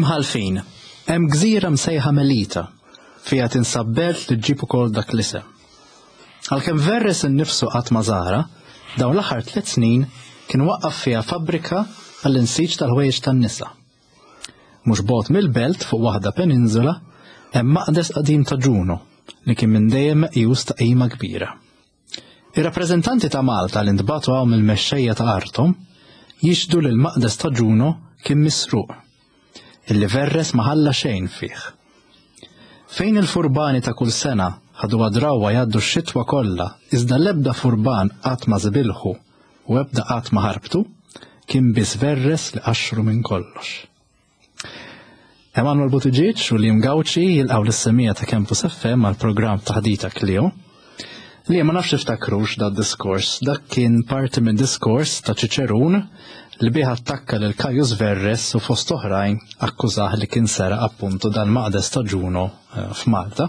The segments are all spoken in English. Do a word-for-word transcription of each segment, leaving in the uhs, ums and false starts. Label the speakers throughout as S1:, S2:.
S1: Imħalfin, hemm gżira msejħa Melita, fiha tinsab belt li ġġib ukoll dak l-isem. Għalkemm Verres innifsu qatt ma żara, dawn l-aħħar tliet snin kien waqqaf fiha fabbrika għall-insiġ tal-ħwejjeġ tan-nisa. Mhux bogħod mill-belt fuq waħda peninsula hemm maqdes qadim ta' Ġuno li kien minn dejjem meqjus ta' qima kbira. Ir-rappreżentanti ta' Malta li ntbagħtu hawn mill-mexxejja ta' arthom jixhdu li l-maqdes ta' Ġuno kien misruq, illi Verres ma ħalla xejn fih. Fejn il-furbani ta' kull sena ħadu għadrawwa jgħaddu x-xitwa kollha iżda l-ebda furban qatt ma żbilħu u ebda qatt ma ħarbtu, kien biss Verres li qaxxru minn kollox. Emanuel Buttigieg u Liam Gauci jilqgħu l-issemija ta' Campus F M għall-programm ta' ħdita Clio. Li ma nafx iftakrux da' diskors, dak kien parti minn diskors ta' Cicerun li bih attakka lil Caius Verres u fost oħrajn akkużah li kien sera appuntu dal-maqdes ta' Ġuno f'Malta.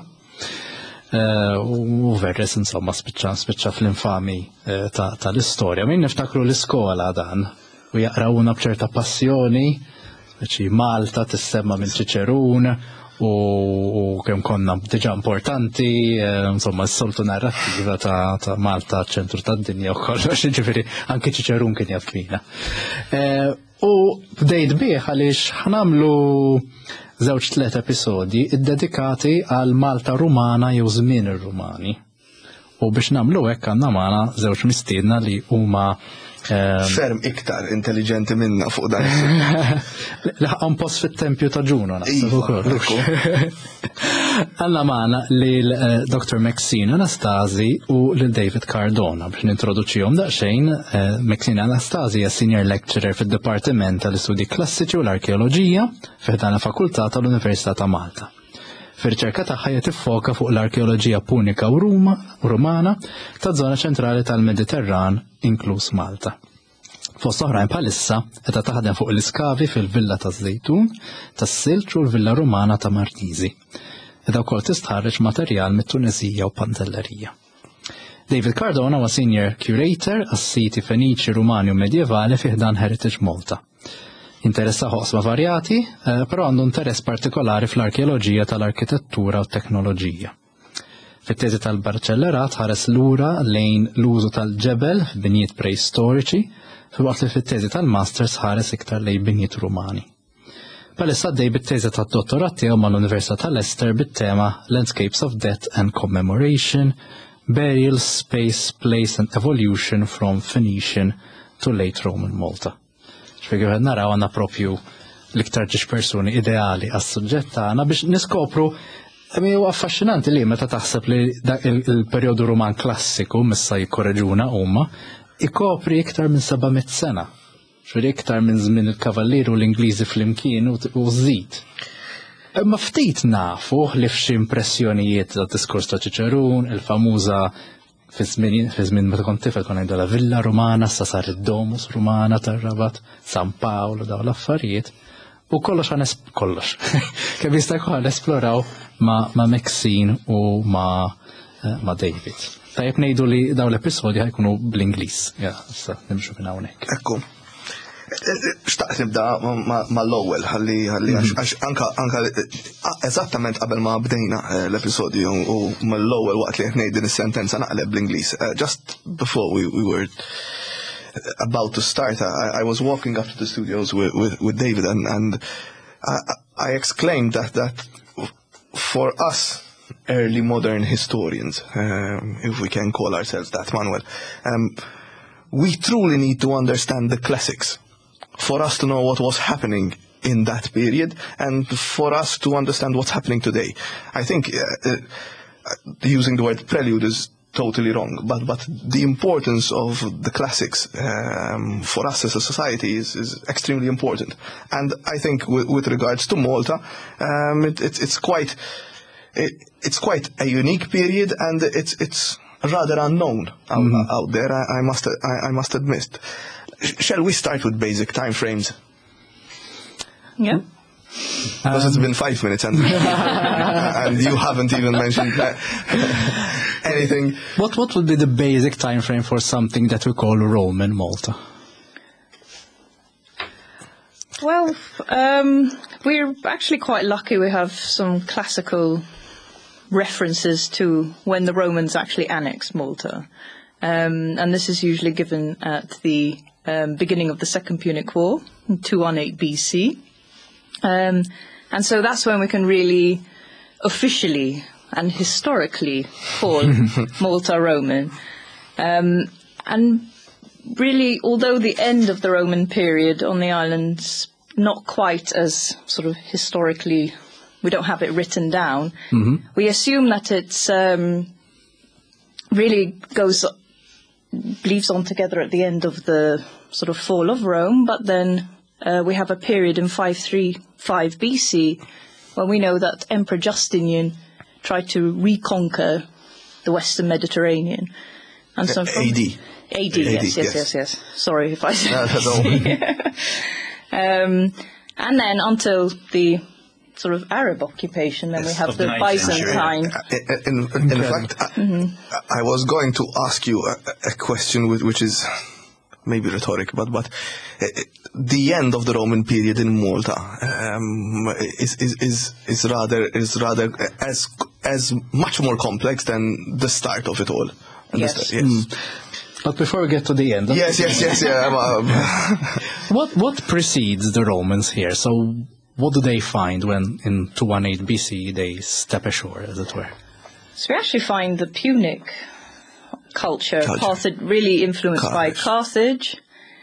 S1: U Verres insomma spiċċa spiċċa fl-infami tal-istorja. Min niftakru l-iskola dan u jaqrawna b'ċerta passjoni, ċi Malta tissemma minn Cicerun u kemm konna diġà importanti, insomma s-soltu narrattiva ta' Malta ċentru tad-dinja u kollox, ġifieri anke Cicerun kien jaf fina. U bdejt bih għaliex ħanamlu żewġ tliet episodji iddedikati għal Malta Rumana jew żmien ir-Rumani. U biex nagħmlu hekk għandna magħna żewġ mistiedna li huma
S2: ferm iktar intelligenti minna fuq dan.
S1: Laħqan post fit-tempju ta' Ġuno naħseb ukoll. Għandna magħna lil Doctor Maxine Anastasi u lil David Cardona biex nintroduċihom daqsxejn. Maxine Anastasi hija Senior Lecturer fid-Dipartiment tal-Istudji Klassiċi u l-Arkeoloġija f'dan il-Fakultà tal-Università ta' Malta. Fir-riċerka tagħha hija tiffoka fuq l-arkeoloġija punika u Rumana taż-żona ċentrali tal-Mediterran inkluż Malta. Fost oħrajn bħalissa qed taħdem fuq l-iskavi fil-Villa taż-Żejtun, tas-Silġ u l-Villa Rumana ta' Martiżi. Qiegħda wkoll tistħarreġ materjal mit-Tunisija u Pantellerija. David Cardona huwa Senior Curator għas-siti Feniċi, Rumani u Medjevali fi ħdan Heritage Malta. Interessa ħosma varjati, però għandu interess partikolari fl-arkeoloġija tal-arkitettura u teknoloġija. Fit-teżi tal-Barċellerat ħares lura lejn l-użu tal-ġebel f'binjiet preistoriċi, filwaqt li fit-teżi tal-Masters ħares iktar lejn binjiet Rumani. Palissa għaddej bit-teżi tad-dottorat tiegħu mal-Università tal-Leicester bit-tema Landscapes of Death and Commemoration, Burial, Space, Place and Evolution from Phoenician to Late Roman Malta. Ġifieri qed naraw għandna proprju l-iktar ġiex persuni ideali għas-suġġett tagħna biex niskopru huwa affaxxinanti li meta taħseb li il-perjodu Ruman klassiku missa jikkoreġuna huma ikopri iktar minn sebgħumiet sena. Ġifieri iktar minn żmien il-Kavallieru l-Ingliżi flimkien u żżid. Imma ftit nafu li f'xi impressjonijiet tad-diskors ta' Cicerun, il-famuża fi żmien meta kont tifel kon ngħidu la Villa Rumana, sa sar id-Domus Rumana tar-Rabat, San Paolo dawn l-affarijiet. U kollox għan kollox. Kemm jista' jkun esploraw ma' Maxine u ma' David. Tajjeb ngħidu li dawn l-episodji ħajkunu bl-Ingliż. Ja, issa nimxu minn hawnhekk.
S2: Ekku. Xtaqt nibda mal-ewwel ħalli ħalli għax anka anka eżattament qabel ma bdejna l-episodju u mal-ewwel waqt li qed ngħid din is-sentenza naqleb bl-Ingliż. Just before we we were about to start, I, I was walking up to the studios with, with, with David and, and I, I exclaimed that, that for us early modern historians, um, if we can call ourselves that, Manuel, um, we truly need to understand the classics for us to know what was happening in that period and for us to understand what's happening today. I think uh, uh, using the word prelude is totally wrong, but but the importance of the classics um, for us as a society is, is extremely important. And I think with, with regards to Malta, um, it, it, it's quite it, it's quite a unique period, and it's it's rather unknown out, mm-hmm. out there. I, I must I, I must admit. Shall we start with basic time frames?
S3: Yeah.
S2: Because um, it's been five minutes and, and you haven't even mentioned uh, anything.
S1: What what would be the basic time frame for something that we call Roman Malta?
S3: Well, um, we're actually quite lucky. We have some classical references to when the Romans actually annexed Malta. Um, and this is usually given at the um, beginning of the Second Punic War, in two eighteen B C. Um, and so that's when we can really officially and historically call Malta Roman. Um, and really, although the end of the Roman period on the island's not quite as sort of historically, we don't have it written down, mm-hmm. we assume that it's um, really goes, leaves on together at the end of the sort of fall of Rome, but then uh, we have a period in five thirty-five B C when we know that Emperor Justinian tried to reconquer the Western Mediterranean. And so from
S2: A D.
S3: A D, yes, yes, yes, yes, yes. Sorry if I said
S2: that.
S3: um, and then until the sort of Arab occupation, then yes, we have the, the Byzantine.
S2: In, in, in fact, I, mm-hmm. I was going to ask you a, a question which, which is maybe rhetoric, but but uh, the end of the Roman period in Malta um, is, is is is rather is rather as as much more complex than the start of it all.
S3: Yes.
S2: Start, yes. Mm.
S1: But before we get to the end,
S2: yes, yes, yes, yeah. Um,
S1: what what precedes the Romans here? So, what do they find when in two eighteen B C they step ashore, as it were?
S3: So we actually find the Punic culture,
S2: culture.
S3: Carthage, really influenced
S2: Carthage.
S3: by Carthage.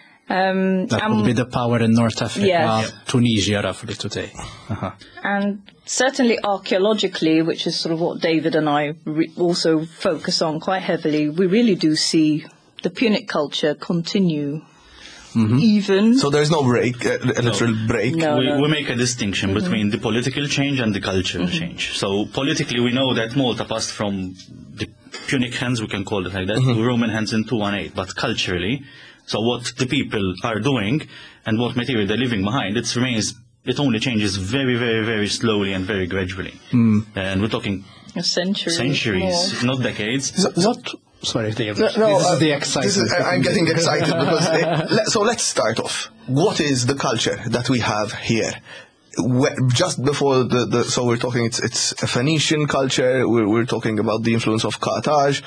S3: Um,
S1: that would be the power in North Africa,
S3: yeah.
S1: Tunisia, roughly today. Uh-huh.
S3: And certainly archaeologically, which is sort of what David and I re- also focus on quite heavily, we really do see the Punic culture continue. Mm-hmm. Even
S2: so, there's no break, uh, a literal no. break.
S3: No,
S4: we,
S3: no.
S4: we make a distinction mm-hmm. between the political change and the cultural mm-hmm. change. So politically, we know that Malta passed from the Punic hands, we can call it like that, mm-hmm. to Roman hands in two eighteen. But culturally, so what the people are doing and what material they're leaving behind, it remains. It only changes very, very, very slowly and very gradually. Mm. And we're talking
S3: a century,
S4: centuries, more. Not decades.
S1: So what? Sorry, David.
S2: No, no,
S1: this
S2: uh,
S1: is the excitement.
S2: I'm getting excited because uh, let, so let's start off. What is the culture that we have here? Where, just before the, the so we're talking it's it's a Phoenician culture. We're we're talking about the influence of Carthage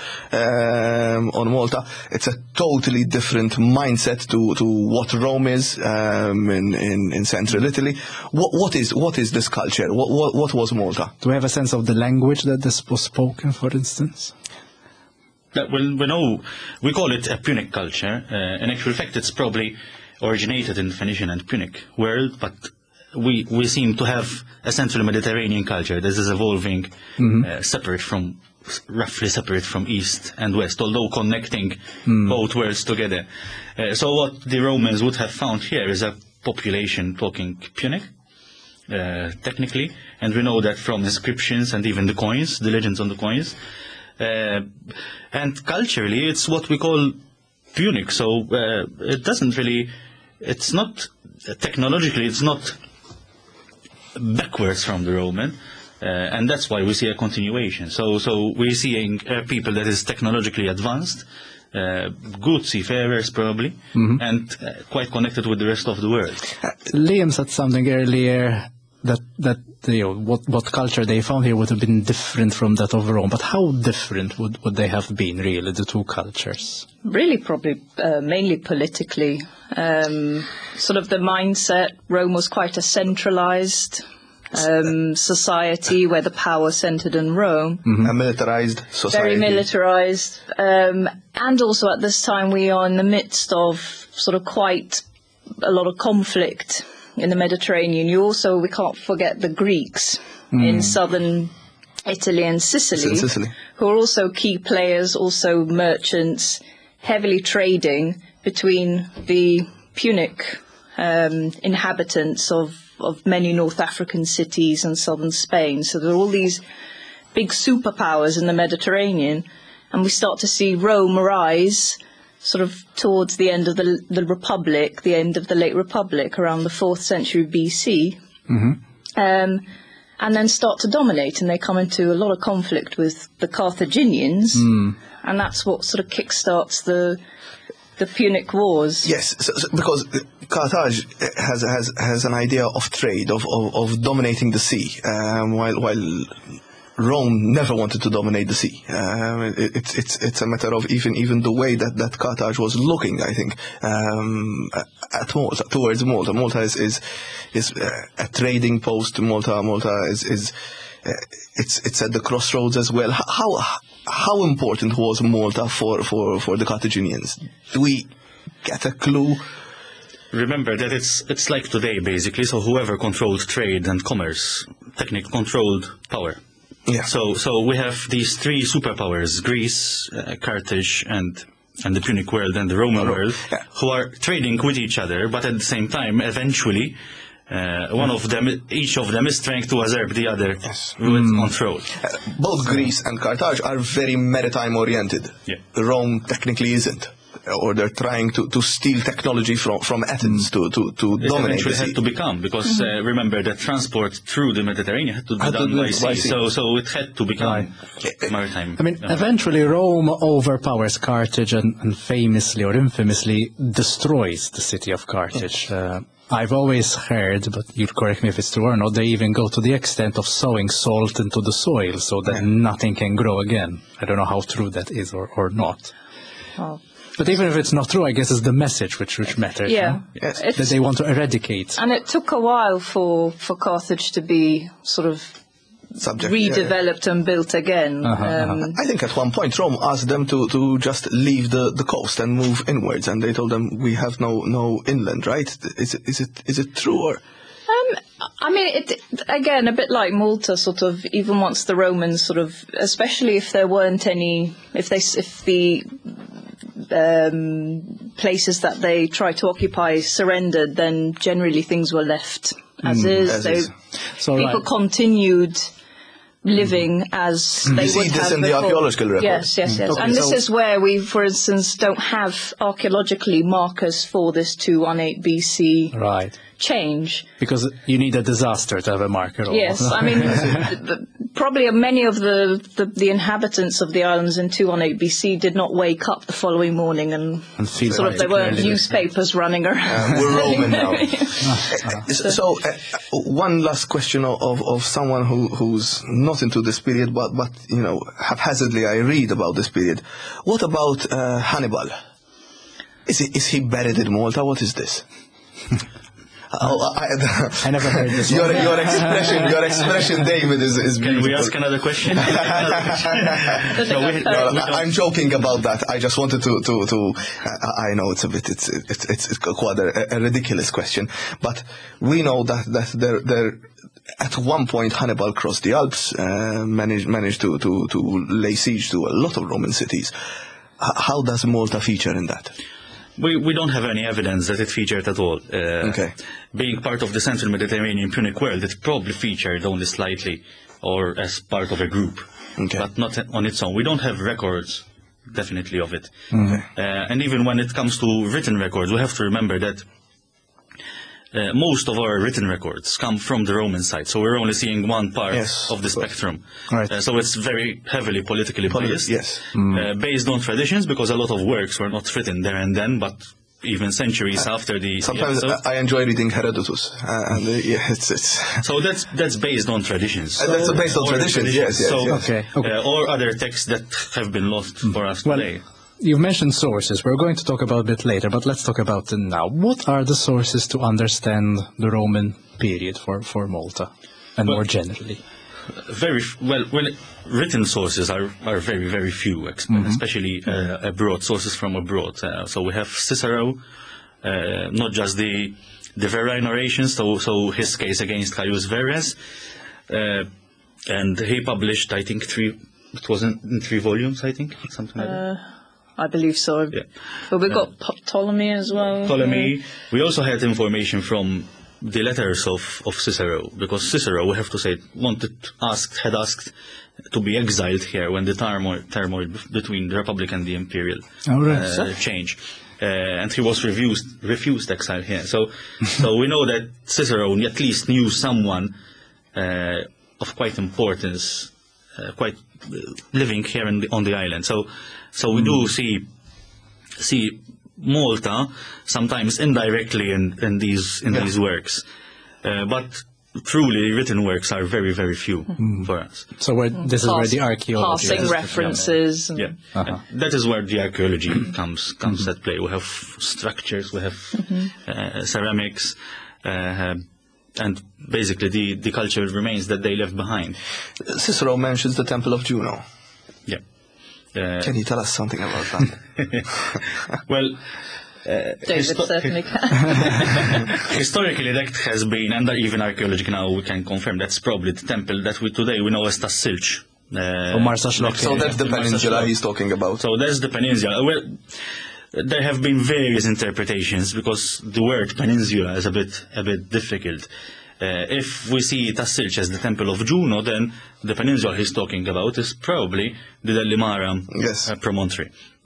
S2: um, on Malta. It's a totally different mindset to, to what Rome is um, in, in in central Italy. What what is what is this culture? What what what was Malta?
S1: Do we have a sense of the language that this was spoken, for instance?
S4: That well, we know we call it a Punic culture. Uh, in actual fact, it's probably originated in the Phoenician and Punic world, but we we seem to have a Central Mediterranean culture. This is evolving, mm-hmm. uh, separate from, roughly separate from East and West, although connecting mm. both worlds together. Uh, so what the Romans would have found here is a population talking Punic, uh, technically, and we know that from inscriptions and even the coins, the legends on the coins. Uh, and culturally, it's what we call Punic. So uh, it doesn't really, it's not, uh, technologically, it's not backwards from the Roman, uh, and that's why we see a continuation. So, so we're seeing uh, people that is technologically advanced, uh, good seafarers probably, mm-hmm. and uh, quite connected with the rest of the world.
S1: Uh, Liam said something earlier that that you know what what culture they found here would have been different from that of Rome. But how different would would they have been, really, the two cultures?
S3: Really, probably uh, mainly politically. Um, sort of the mindset. Rome was quite a centralized um, society where the power centered in Rome.
S2: Mm-hmm. A militarized society.
S3: Very militarized. Um, and also at this time we are in the midst of sort of quite a lot of conflict in the Mediterranean. You also, we can't forget the Greeks mm. in southern Italy and Sicily,
S2: Sicily,
S3: who are also key players, also merchants, heavily trading between the Punic um, inhabitants of, of many North African cities and southern Spain. So there are all these big superpowers in the Mediterranean, and we start to see Rome rise sort of towards the end of the, the Republic, the end of the late Republic, around the fourth century B C, mm-hmm. um, and then start to dominate, and they come into a lot of conflict with the Carthaginians, mm. and that's what sort of kickstarts the the Punic Wars.
S2: Yes, so, so, because Carthage has has has an idea of trade, of of, of dominating the sea, um, while while Rome never wanted to dominate the sea. Um, it, it's it's it's a matter of even even the way that, that Carthage was looking, I think, um, at Malta, towards Malta. Malta is is, is uh, a trading post. Malta Malta is is uh, it's it's at the crossroads as well. How how important was Malta for for for the Carthaginians? Do we get a clue?
S4: Remember that it's it's like today basically. So whoever controlled trade and commerce, technically controlled power.
S2: Yeah.
S4: So, so we have these three superpowers: Greece, uh, Carthage, and and the Punic world and the Roman world,
S2: yeah.
S4: who are trading with each other. But at the same time, eventually, uh, one of them, each of them, is trying to usurp the other
S2: Yes.
S4: with control.
S2: Uh, both Greece and Carthage are very maritime oriented.
S4: Yeah.
S2: Rome technically isn't. Or they're trying to, to steal technology from, from Athens to, to, to
S4: It
S2: dominate
S4: eventually
S2: the sea.
S4: had to become, because uh, remember that transport through the Mediterranean had to be
S2: Had to
S4: done
S2: do
S4: by
S2: it
S4: sea.
S2: by sea.
S4: So, so it had to become maritime.
S1: I mean,
S4: Yeah.
S1: eventually Rome overpowers Carthage and, and famously or infamously destroys the city of Carthage. Uh, I've always heard, but you correct me if it's true or not, they even go to the extent of sowing salt into the soil so that
S2: Yeah.
S1: nothing can grow again. I don't know how true that is or, or not.
S3: Well,
S1: But even if it's not true, I guess it's the message which, which matters.
S3: yeah.
S1: huh?
S2: Yes.
S3: It's-
S1: That they want to eradicate.
S3: And it took a while for, for Carthage to be sort of
S2: Subject, yeah, yeah.
S3: redeveloped and built again.
S1: Uh-huh,
S3: um,
S2: I think at one point Rome asked them to, to just leave the, the coast and move inwards, and they told them we have no no inland, right? Is it is it is it true or?
S3: Um, I mean, it, again, a bit like Malta, sort of. Even once the Romans, sort of, especially if there weren't any, if they, if the um, places that they tried to occupy surrendered, then generally things were left as is.
S2: as
S3: They,
S2: is.
S1: So,
S3: people
S1: right.
S3: continued living as they
S2: see
S3: would
S2: this
S3: have
S2: in the
S3: before.
S2: archaeological record.
S3: Yes, yes, yes.
S1: Okay,
S3: and this
S1: so-
S3: is where we, for instance, don't have archaeologically markers for this two eighteen B C
S1: Right.
S3: change.
S1: Because you need a disaster to have a marker. or-
S3: Yes, I mean, th- th- probably many of the, the, the inhabitants of the islands in two eighteen B C did not wake up the following morning and,
S1: And feel
S3: sort of there weren't
S1: particularly-
S3: newspapers running around.
S2: Uh, we're Roman now. Uh, so, uh, one last question of, of, of someone who, who's not into this period, but, but you know, haphazardly I read about this period. What about uh, Hannibal? Is he, is he buried in Malta? What is this? Oh, I,
S1: I never heard this
S2: your,
S1: one.
S2: your expression, your expression, David, is, is
S4: Can
S2: beautiful.
S4: we ask another question?
S3: I
S4: No,
S3: think
S4: we-
S3: I've
S2: No,
S3: heard-
S2: no, I- I'm joking about that. I just wanted to, to, to I I know it's a bit, it's, it's, it's quite a, a ridiculous question, but we know that, that there, there, at one point Hannibal crossed the Alps, uh, managed, managed to, to, to lay siege to a lot of Roman cities. H- how does Malta feature in that?
S4: We, we don't have any evidence that it featured at all. Uh,
S2: Okay.
S4: Being part of the Central Mediterranean Punic world, it probably featured only slightly or as part of a group,
S2: Okay.
S4: but not on its own. We don't have records, definitely, of it.
S2: Okay.
S4: Uh, and even when it comes to written records, we have to remember that uh, most of our written records come from the Roman side, so we're only seeing one part
S2: Yes,
S4: of the
S2: of course.
S4: spectrum.
S1: Right.
S4: Uh, so it's very heavily politically
S2: Poli-
S4: biased,
S2: yes.
S4: uh, based on traditions, because a lot of works were not written there and then, but even centuries after the...
S2: Sometimes
S4: yeah, so,
S2: I I enjoy reading Herodotus, uh, and uh, yeah, it's, it's,
S4: so that's that's based on traditions.
S2: Uh, that's based on
S4: Or
S2: traditions, yes, yes,
S4: so,
S2: yes.
S1: Okay, okay.
S4: Uh, or other texts that have been lost for us
S1: Well,
S4: today.
S1: You've mentioned sources. We're going to talk about it later, but let's talk about them now. What are the sources to understand the Roman period for, for Malta, and
S4: Well-
S1: more generally?
S4: Very f- well. Well, written sources are, are very very few, ex- especially uh, abroad. Sources from abroad. Uh, so we have Cicero, uh, not just the the Verrine orations. So so his case against Caius Verres, uh, and he published, I think, three. It was in, in three volumes, I think, something like that.
S3: I believe so.
S4: Yeah.
S3: But we've got P- Ptolemy as well.
S4: Ptolemy. We also had information from the letters of, of Cicero, because Cicero, we have to say, wanted asked had asked to be exiled here when the turmoil, turmoil between the Republic and the Imperial
S1: Oh, right.
S4: uh, change. Uh, and he was refused refused exile here. So so we know that Cicero at least knew someone uh, of quite importance, uh, quite uh, living here in the, on the island. So so we do see see Malta, sometimes indirectly in, in these in
S2: Yeah.
S4: these works, uh, but truly written works are very very few for us.
S1: So where, this is where the archaeology
S3: Passing
S1: is.
S3: references. and-
S4: Yeah,
S1: Uh-huh.
S4: that is where the archaeology comes comes at play. We have structures, we have uh, ceramics, uh, and basically the, the cultural remains that they left behind.
S2: Cicero mentions the Temple of Juno.
S4: Yeah. Uh,
S2: Can you tell us something about that?
S4: well,
S3: David
S4: Histo-
S3: certainly can.
S4: historically that has been, and even archaeology now we can confirm, that's probably the temple that we today we know as Tassilch. Uh,
S1: Or Marsa Shlock.
S2: So that's the
S4: Marsa
S2: peninsula
S4: Shlock.
S2: he's talking about.
S4: So that's the peninsula. Well, there have been various interpretations because the word peninsula is a bit a bit difficult. Uh, if we see Tassilch as the temple of Juno, then the peninsula he's talking about is probably the Delimara
S2: Yes.
S4: uh, promontory.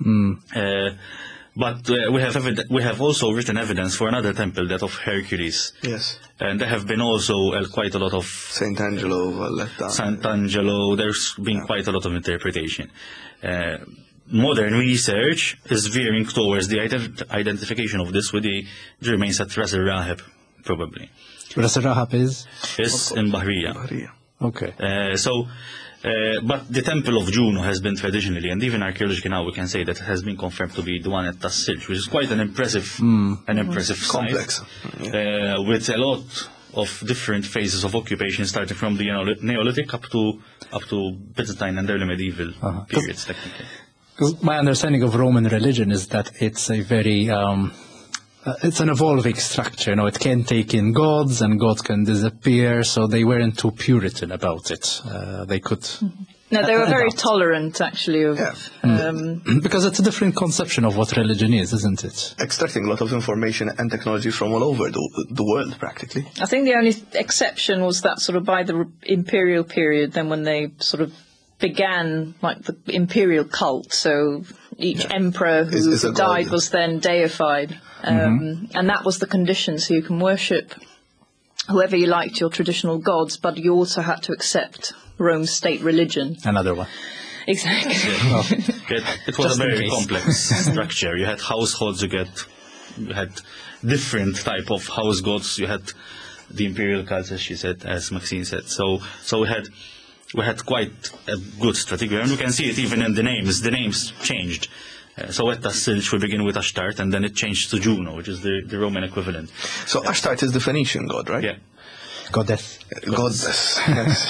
S4: Uh, but uh, we have evid- we have also written evidence for another temple, that of Hercules,
S2: Yes.
S4: and there have been also uh, quite a lot of
S2: Saint Angelo, Valletta.
S4: Sant'Angelo. There's been quite a lot of interpretation. Uh, modern research is veering towards the ident- identification of this with the, the remains at Ras al-Rahib, probably.
S1: Ras al-Rahab is?
S4: It's in Bahriya.
S2: Bahriya.
S1: Okay.
S4: Uh, so, uh, but the temple of Juno has been traditionally, and even archaeologically now, we can say that it has been confirmed to be the one at Tassilch, which is quite an impressive, an impressive site,
S2: Complex.
S4: uh, with a lot of different phases of occupation, starting from the Neolith- Neolithic up to up to Byzantine and early medieval
S1: Uh-huh.
S4: periods, technically.
S1: Because my understanding of Roman religion is that it's a very, um, uh, it's an evolving structure. You know, it can take in gods and gods can disappear, so they weren't too Puritan about it. Uh, they could,
S3: No, they were very
S1: Adapt.
S3: tolerant, actually, of
S2: Yeah.
S3: um,
S1: because it's a different conception of what religion is, isn't it?
S2: Extracting a lot of information and technology from all over the, the world, practically.
S3: I think the only exception was that sort of by the r- imperial period, then when they sort of began like the imperial cult. So each emperor who
S2: Is- is a god.
S3: died was then deified. Um, And that was the condition. So you can worship whoever you liked, your traditional gods, but you also had to accept Rome's state religion.
S1: Another one.
S3: Exactly.
S4: It, it was
S1: Just
S4: a
S1: in
S4: very
S1: case.
S4: complex structure. You had households, you get, you had different type of house gods. You had the imperial cults, as she said, as Maxine said. So, so we had, we had quite a good strategy, and we can see it even in the names. The names changed. Uh, so at Tassilch we begin with Ashtart, and then it changed to Juno, which is the, the Roman equivalent.
S2: So Ashtart is the Phoenician god, right?
S4: Yeah.
S1: Goddess.
S2: Goddess. Yes.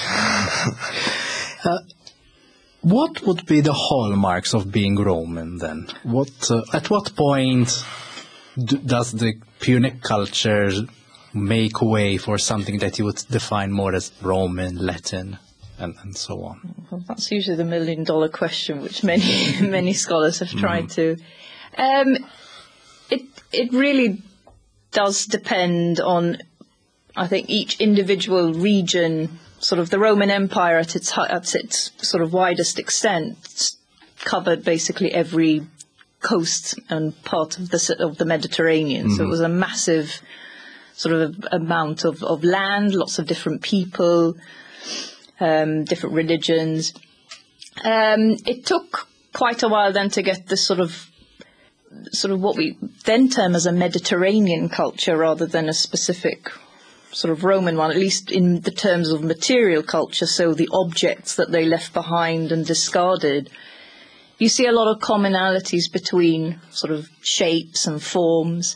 S1: What would be the hallmarks of being Roman then? What, uh, at what point d- does the Punic culture make way for something that you would define more as Roman, Latin, and, and so on?
S3: Well, that's usually the million dollar question, which many many scholars have tried to. Um, it it really does depend on, I think, each individual region. Sort of the Roman Empire at its hi- at its sort of widest extent s- covered basically every coast and part of the s- of the Mediterranean. So it was a massive sort of amount of, of land, lots of different people, um, different religions. Um, it took quite a while then to get this sort of sort of what we then term as a Mediterranean culture rather than a specific sort of Roman one, at least in the terms of material culture, so the objects that they left behind and discarded. You see a lot of commonalities between sort of shapes and forms.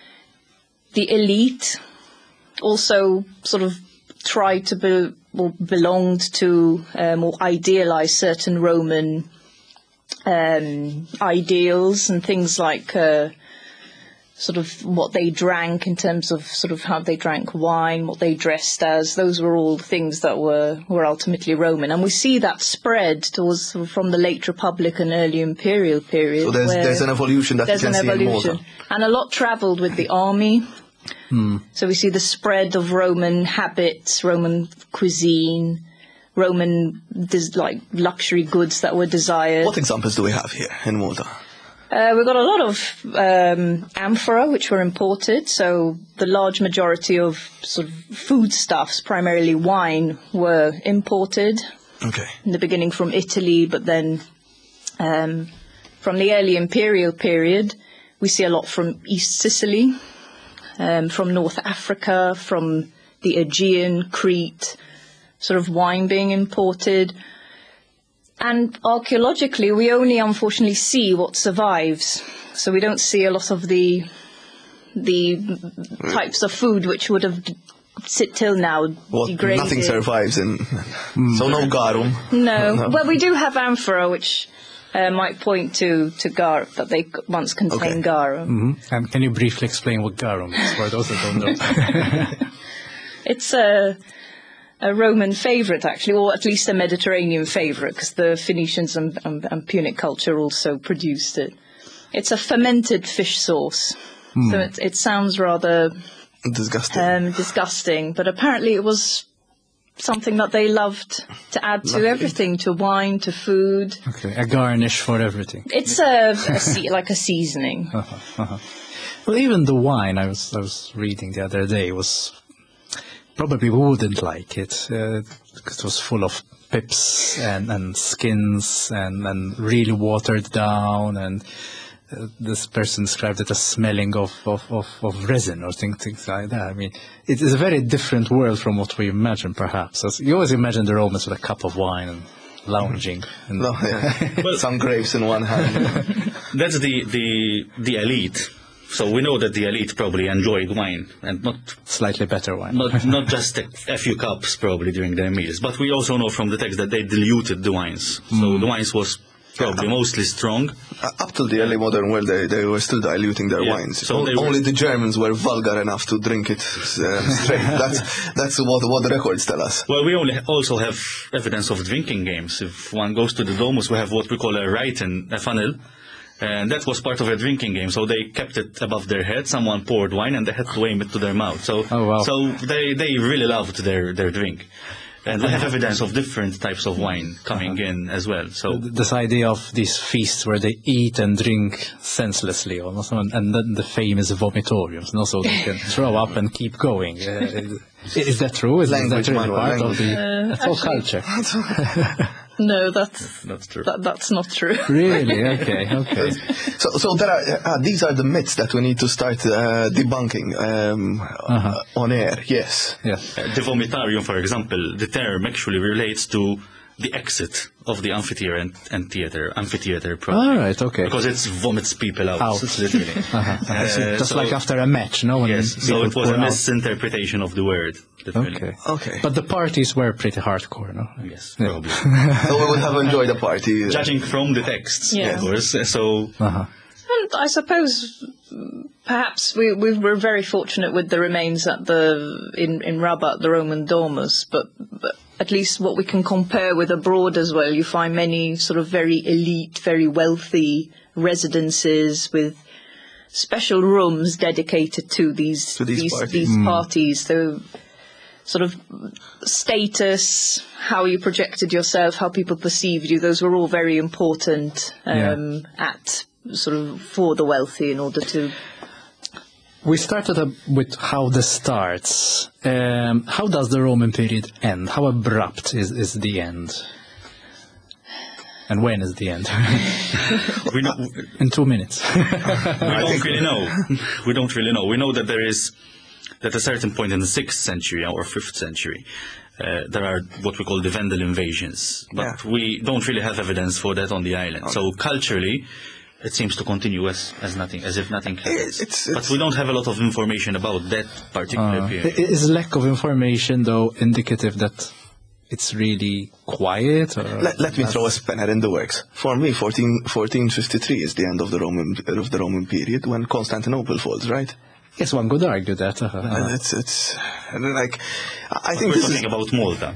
S3: The elite also sort of tried to be, or belonged to um, or idealized certain Roman um, ideals and things like uh, sort of what they drank in terms of sort of how they drank wine, what they dressed as. Those were all things that were, were ultimately Roman. And we see that spread towards sort of from the late Republic and early Imperial period.
S2: So there's,
S3: where
S2: there's an evolution that you
S3: there's
S2: can
S3: an
S2: see in
S3: evolution.
S2: Malta.
S3: And a lot travelled with the army. So we see the spread of Roman habits, Roman cuisine, Roman des- like luxury goods that were desired.
S2: What examples do we have here in Malta?
S3: Uh, we've got a lot of um, amphora, which were imported. So the large majority of sort of foodstuffs, primarily wine, were imported
S2: Okay.
S3: in the beginning from Italy, but then um, from the early imperial period, we see a lot from East Sicily, um, from North Africa, from the Aegean, Crete, sort of wine being imported. And archaeologically, we only unfortunately see what survives. So we don't see a lot of the the types of food which would have d- sit till now
S2: What,
S3: degraded.
S2: nothing survives in. So no garum.
S3: No.
S2: No.
S3: Well, we do have amphora, which uh, might point to, to gar, that they c- once contained
S2: Okay.
S3: garum.
S1: Mhm. Um, can you briefly explain what garum is for those that don't know?
S3: It's a, a Roman favourite, actually, or at least a Mediterranean favourite, because the Phoenicians and, and, and Punic culture also produced it. It's a fermented fish sauce. So it, it sounds rather
S2: Disgusting.
S3: um, disgusting, but apparently it was something that they loved to add to
S2: Lovely.
S3: everything, to wine, to food.
S1: Okay, a garnish for everything.
S3: It's a, a se- like a seasoning.
S1: Uh-huh, uh-huh. Well, even the wine I was I was reading the other day was probably wouldn't like it uh, because it was full of pips and, and skins and, and really watered down, and uh, this person described it as smelling of, of, of, of resin or things, things like that. I mean, it is a very different world from what we imagine, perhaps. As you always imagine the Romans with a cup of wine and lounging. And
S2: No, yeah. Some grapes in one hand.
S4: That's the, the, the elite. So we know that the elite probably enjoyed wine, and not
S1: slightly better wine.
S4: not not just a, a few cups probably during their meals. But we also know from the text that they diluted the wines. So the wines was probably mostly strong.
S2: Uh, Up till the early modern world, they, they were still diluting their
S4: Yeah,
S2: wines.
S4: so
S2: O-
S4: they were-
S2: Only the Germans were vulgar enough to drink it uh, straight. That's that's what what the records tell us.
S4: Well, we only also have evidence of drinking games. If one goes to the Domus, we have what we call a Reiten, a funnel. And that was part of a drinking game. So they kept it above their head. Someone poured wine and they had to aim it to their mouth. So,
S1: Oh, wow.
S4: so they, they really loved their, their drink. And we have evidence of different types of wine coming in as well. So
S1: Th- This idea of these feasts where they eat and drink senselessly, almost, and, and then the famous vomitoriums, and also they can throw up and keep going. Uh, is, is that true? Is, is that
S2: Language,
S1: really
S2: Manuel,
S1: part
S2: language.
S1: of the?
S3: Uh,
S1: that's all
S3: actually-
S1: culture.
S3: No, that's
S4: that's true.
S3: that, that's not true.
S1: Really? Okay. Okay.
S2: So, so there are, uh, these are the myths that we need to start uh, debunking um, uh, on air. Yes.
S1: Yes.
S4: Uh, the vomitarium, for example, the term actually relates to the exit of the amphitheater and, and theater, amphitheater probably.
S1: All right. Okay.
S4: Because it vomits people out,
S1: Out.
S4: literally.
S1: Uh-huh, uh-huh. So
S4: Uh,
S1: just
S4: so-
S1: like after a match, no? When
S4: Yes, so
S1: people
S4: it was a
S1: pour out.
S4: misinterpretation of the word. literally.
S1: Okay.
S2: Okay.
S1: But the parties were pretty hardcore, no?
S4: Yes,
S1: Yeah.
S4: probably.
S2: So we would have enjoyed the party. uh,
S4: Judging from the texts,
S3: Yeah.
S4: of course. So
S1: Uh-huh.
S3: And I suppose mm, perhaps we, we were very fortunate with the remains at the in, in Rabat, the Roman Domus, but, but at least what we can compare with abroad as well, you find many sort of very elite, very wealthy residences with special rooms dedicated to these
S2: To these parties.
S3: these parties. So sort of status, how you projected yourself, how people perceived you, those were all very important um, at sort of for the wealthy in order to.
S1: We started up with how this starts. Um, how does the Roman period end? How abrupt is, is the end? And when is the end?
S4: we, know,
S1: In two minutes.
S4: we don't really know. We don't really know. We know that there is, at a certain point in the sixth century or fifth century, uh, there are what we call the Vandal invasions. But
S2: Yeah.
S4: we don't really have evidence for that on the island. So culturally, it seems to continue as, as nothing, as if nothing happens.
S2: It's-
S4: but
S2: it's-
S4: we don't have a lot of information about that particular
S1: Uh,
S4: period.
S1: i- is lack of information, though, indicative that it's really quiet? Or
S2: Let, let me throw a spanner in the works. For me, fourteen, fourteen fifty-three is the end of the Roman of the Roman period when Constantinople falls, right?
S1: Yes, one could argue that. Uh-huh.
S2: And it's it's like I think
S4: We're
S2: this
S4: talking
S2: is
S4: about Malta.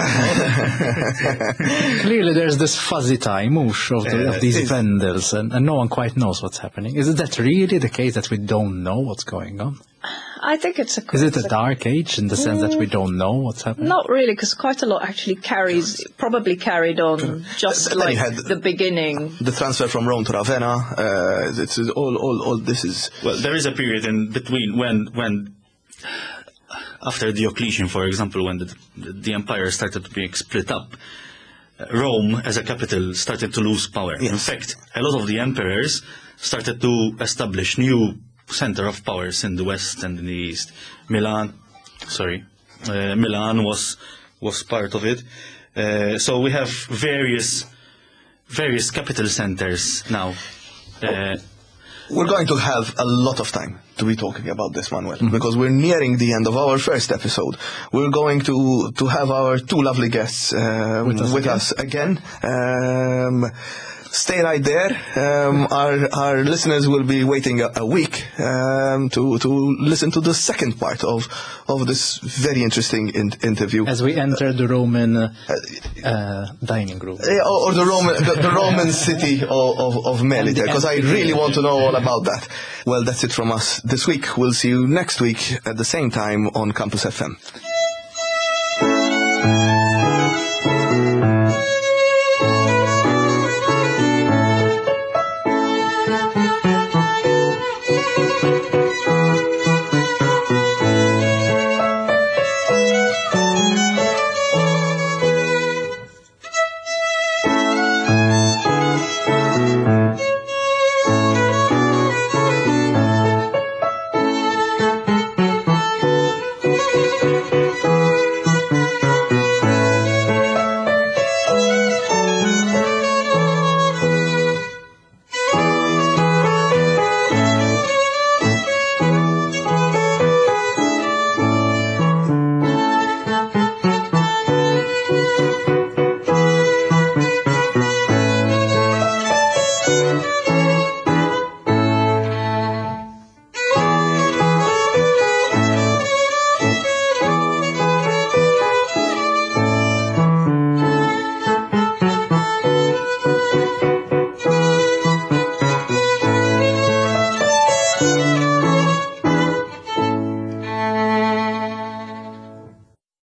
S1: Clearly, there's this fuzzy time oosh, of, the, of these
S2: it's-
S1: Vandals, and, and no one quite knows what's happening. Is it that really the case that we don't know what's going on?
S3: I think it's a.
S1: Is it
S3: it's
S1: a dark age in the sense that we don't know what's happening?
S3: Not really, because quite a lot actually carries, probably carried on just
S2: Then you
S3: like
S2: had-
S3: the beginning.
S2: the transfer from Rome to Ravenna. Uh, it's it's all all all this is
S4: Well, there is a period in between when, when after Diocletian, for example, when the, the empire started to be split up, uh, Rome as a capital started to lose power. In fact, a lot of the emperors started to establish new center of powers in the west and in the east. Milan, sorry, uh, Milan was was part of it. Uh, so we have various various capital centers now. Uh,
S2: We're going to have a lot of time to be talking about this, Manuel, mm-hmm. because we're nearing the end of our first episode. We're going to, to have our two lovely guests um, with, us, with again. us again. Um, stay right there. Um, our, our listeners will be waiting a, a week um, to, to listen to the second part of, of this very interesting in, interview.
S1: As we enter the Roman uh, uh, dining room.
S2: Yeah, or, or the Roman the, the Roman city of, of, of Melite, because I really want to know all about that. Well, that's it from us this week. We'll see you next week at the same time on Campus F M.